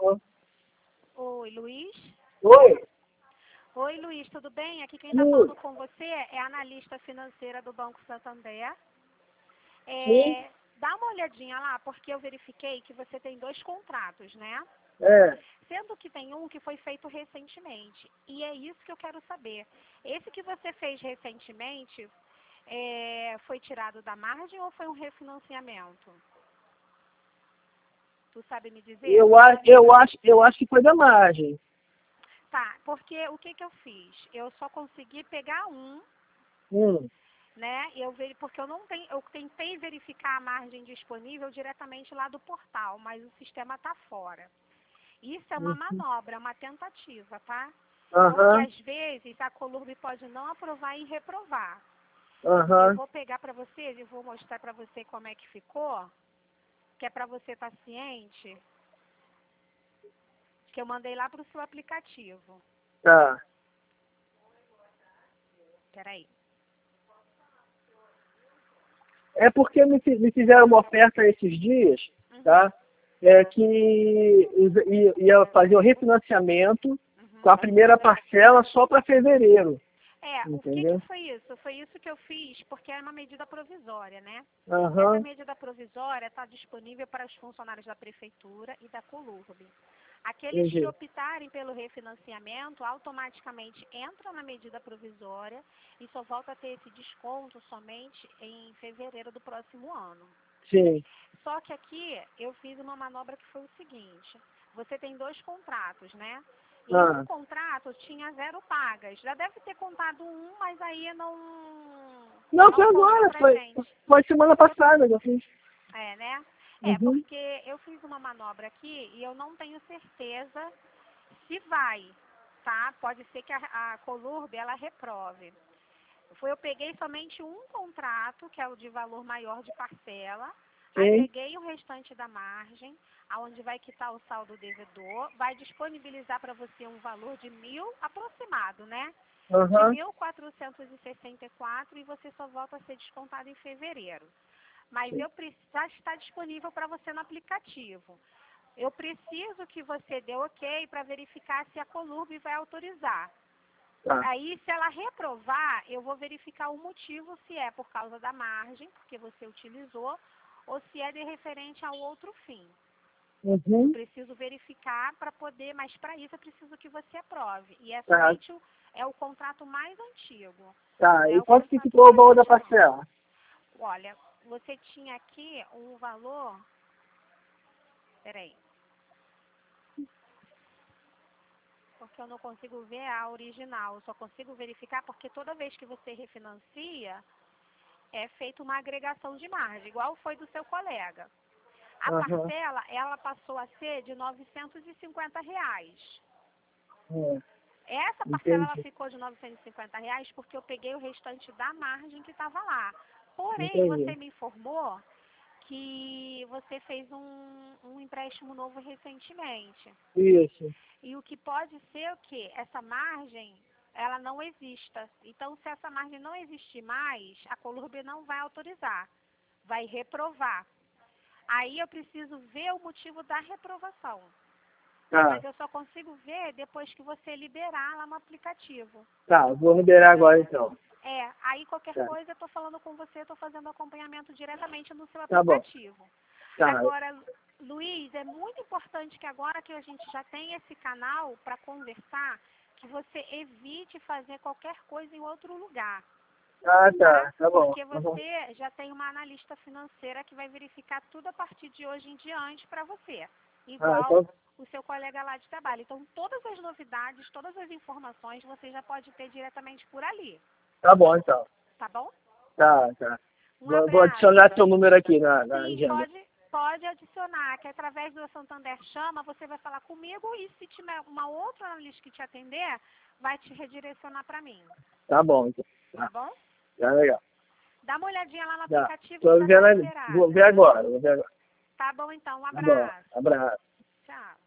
Oi, Luiz. Oi. Oi, Luiz, tudo bem? Aqui quem está falando com você é a analista financeira do Banco Santander. Sim. Dá uma olhadinha lá, porque eu verifiquei que você tem 2 contratos, né? É. Sendo que tem um que foi feito recentemente. E é isso que eu quero saber. Esse que você fez recentemente, foi tirado da margem ou foi um refinanciamento? Tu sabe me dizer? Eu acho que foi da margem. Tá, porque o que eu fiz? Eu só consegui pegar um, Hum. né? Porque eu tentei verificar a margem disponível diretamente lá do portal, mas o sistema está fora. Isso é uma manobra, uma tentativa, tá? Porque Aham. às vezes a Colurb pode não aprovar e reprovar. Eu Aham. vou pegar para vocês e vou mostrar para você como é que ficou, que é para você estar ciente, que eu mandei lá para o seu aplicativo. Tá. Peraí. É porque me fizeram uma oferta esses dias, tá? Que ia fazer o refinanciamento com a primeira parcela só para fevereiro. O que Entendeu? foi isso? Foi isso que eu fiz, porque é uma medida provisória, né? Essa Aham. medida provisória está disponível para os funcionários da Prefeitura e da Colurb. Aqueles que Entendi. optarem pelo refinanciamento automaticamente entram na medida provisória e só volta a ter esse desconto somente em fevereiro do próximo ano. Sim. Só que aqui eu fiz uma manobra que foi o seguinte: você tem 2 contratos, né? E um contrato tinha 0 pagas. Já deve ter contado um, mas aí não Foi conta agora, pra gente. foi semana passada que eu fiz. Né? Uhum. Porque eu fiz uma manobra aqui e eu não tenho certeza se vai, tá? Pode ser que a Colurb, ela reprove. Eu peguei somente um contrato, que é o de valor maior de parcela, Sim. agreguei o restante da margem, aonde vai quitar o saldo devedor, vai disponibilizar para você um valor de 1.000 aproximado, né? De Aham. 1.464 e você só volta a ser descontado em fevereiro. Mas Sim. já está disponível para você no aplicativo. Eu preciso que você dê ok para verificar se a Colurb vai autorizar. Tá. Aí, se ela reprovar, eu vou verificar o motivo, se é por causa da margem, porque você utilizou, ou se é de referente ao outro fim. Eu preciso verificar para poder, mas para isso eu preciso que você aprove. E é somente o contrato mais antigo. Tá. Né? E quanto que ficou o valor da parcela? Olha, você tinha aqui um valor... Peraí. Porque eu não consigo ver a original. Eu só consigo verificar porque toda vez que você refinancia, é feita uma agregação de margem, igual foi do seu colega. A parcela, ela passou a ser de R$ 950. Essa parcela ela ficou de R$ 950 porque eu peguei o restante da margem que estava lá. Porém, você me informou que você fez um empréstimo novo recentemente. Isso. E o que pode ser o quê? Essa margem, ela não exista. Então, se essa margem não existir mais, a Colurb não vai autorizar, vai reprovar. Aí eu preciso ver o motivo da reprovação. Tá. Mas eu só consigo ver depois que você liberar lá no aplicativo. Tá, vou liberar agora então. Aí qualquer coisa eu estou falando com você, estou fazendo acompanhamento diretamente no seu Tá bom. aplicativo. Tá. Agora, Luiz, é muito importante que agora que a gente já tem esse canal para conversar, que você evite fazer qualquer coisa em outro lugar. Tá bom. Porque você já tem uma analista financeira que vai verificar tudo a partir de hoje em diante para você. Igual o seu colega lá de trabalho. Então, todas as novidades, todas as informações, você já pode ter diretamente por ali. Tá bom, então. Tá bom? Tá. Vou abraço. adicionar seu número aqui na Sim, agenda. pode adicionar, que através do Santander Chama, você vai falar comigo e se tiver uma outra analista que te atender, vai te redirecionar para mim. Tá bom, então. Tá bom? Tá legal. Dá uma olhadinha lá no Tá. aplicativo Tô que já está vendo ali. liberado. Vou ver agora. Tá bom, então. Um Tá bom. abraço. Abraço. Tchau.